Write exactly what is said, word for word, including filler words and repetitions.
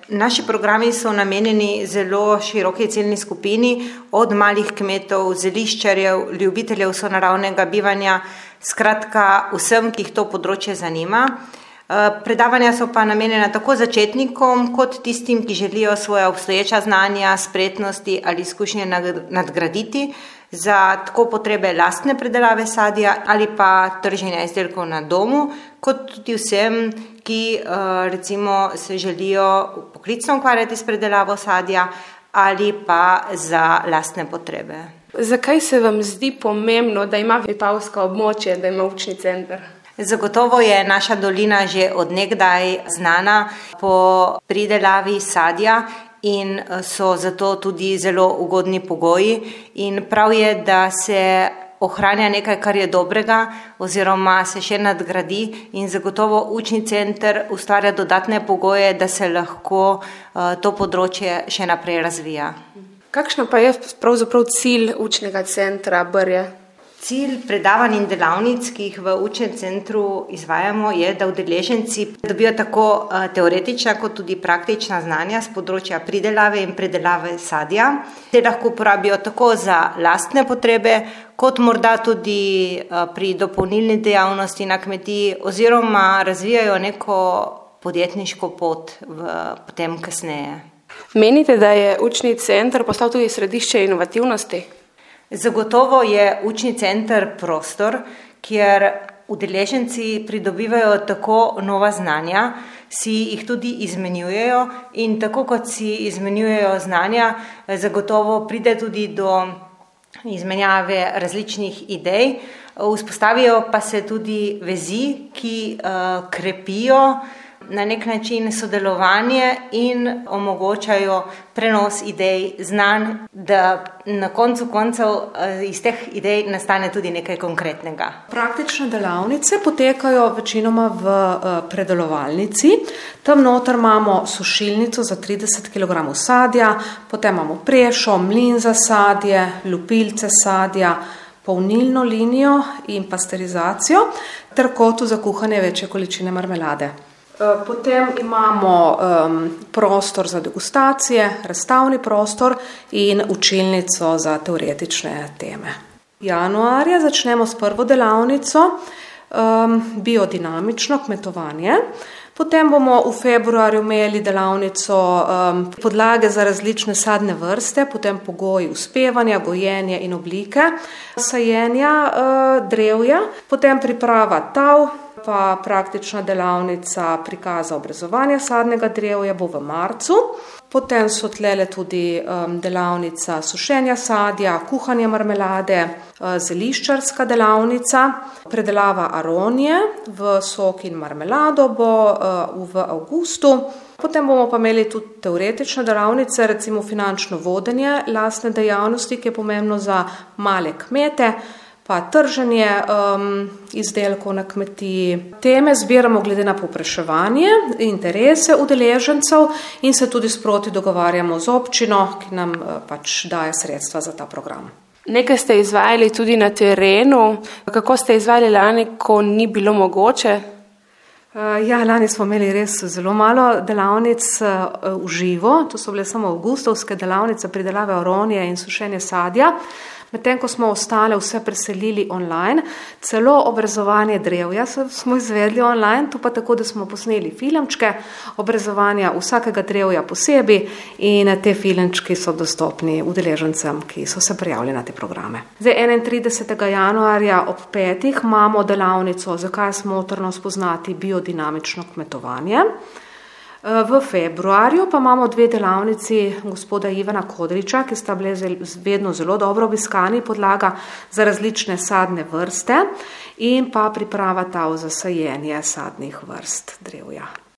Naši programi so namenjeni zelo široki ciljni skupini, od malih kmetov, zeliščarjev, ljubiteljev sonaravnega bivanja, skratka vsem, ki jih to področje zanima. Predavanja so pa namenjena tako začetnikom, kot tistim, ki želijo svoja obstoječa znanja, spretnosti ali izkušnje nadgraditi za tako potrebe lastne predelave sadja ali pa trženja izdelkov na domu, kot tudi vsem, ki recimo se želijo poklicno ukvarjati s predelavo sadja ali pa za lastne potrebe. Zakaj se vam zdi pomembno, da ima vipavsko območje, da ima učni center? Zagotovo je naša dolina že od nekdaj znana po pridelavi sadja in so zato tudi zelo ugodni pogoji in prav je, da se ohranja nekaj, kar je dobrega oziroma se še nadgradi in zagotovo učni center ustvarja dodatne pogoje, da se lahko to področje še naprej razvija. Kakšno pa je pravzaprav cilj učnega centra Brje? Cilj predavanj in delavnic, ki jih v učnem centru izvajamo, je, da udeleženci dobijo tako teoretična kot tudi praktična znanja z področja pridelave in predelave sadja. Te lahko uporabijo tako za lastne potrebe, kot morda tudi pri dopolnilni dejavnosti na kmetiji oziroma razvijajo neko podjetniško pot v, potem kasneje. Menite, da je učni center postal tudi središče inovativnosti? Zagotovo je učni center prostor, kjer udeleženci pridobivajo tako nova znanja, si jih tudi izmenjujejo in tako kot si izmenjujejo znanja, zagotovo pride tudi do izmenjave različnih idej. Vzpostavijo pa se tudi vezi, ki uh, krepijo na nek način sodelovanje in omogočajo prenos idej, znanj, da na koncu koncev iz teh idej nastane tudi nekaj konkretnega. Praktične delavnice potekajo večinoma v predelovalnici. Tam noter imamo sušilnico za trideset kilogramov sadja, potem imamo prešo, mlin za sadje, lupilce sadja, polnilno linijo in pasterizacijo ter kotu za kuhanje večje količine marmelade. Potem imamo um, prostor za degustacije, razstavni prostor in učilnico za teoretične teme. Januarja začnemo s prvo delavnico, um, biodinamično kmetovanje. Potem bomo v februarju imeli delavnico um, podlage za različne sadne vrste, potem pogoji uspevanja, gojenja in oblike sajenja uh, drevja, potem priprava tav, pa praktična delavnica prikaza obrezovanja sadnega drevja bo v marcu. Potem so tlele tudi um, delavnica sušenja sadja, kuhanje marmelade, uh, zeliščarska delavnica, predelava aronije v sok in marmelado bo uh, v avgustu. Potem bomo pa imeli tudi teoretične delavnice, recimo finančno vodenje lastne dejavnosti, ki je pomembno za male kmete, pa trženje um, izdelkov na kmetiji. Teme zbiramo glede na povpraševanje, interese udeležencev in se tudi sproti dogovarjamo z občino, ki nam uh, pač daje sredstva za ta program. Nekaj ste izvajali tudi na terenu. Kako ste izvajali lani, ko ni bilo mogoče? Uh, ja, lani smo imeli res zelo malo delavnic uh, v živo. To so bile samo avgustovske delavnice pridelave aronije in sušenje sadja. Medtem ko smo ostale vse preselili online, celo obrezovanje drevja smo izvedli online, to pa tako, da smo posneli filmčke obrezovanja vsakega drevja posebej in te filmčki so dostopni udeležencem, ki so se prijavili na te programe. Zdaj enaintridesetega januarja ob petih imamo delavnico, zakaj je smotrno spoznati biodinamično kmetovanje. V februarju pa imamo dve delavnici gospoda Ivana Kodriča, ki sta bile vedno zelo dobro obiskani, podlaga za različne sadne vrste in pa priprava tav za sajenje sadnih vrst drevja.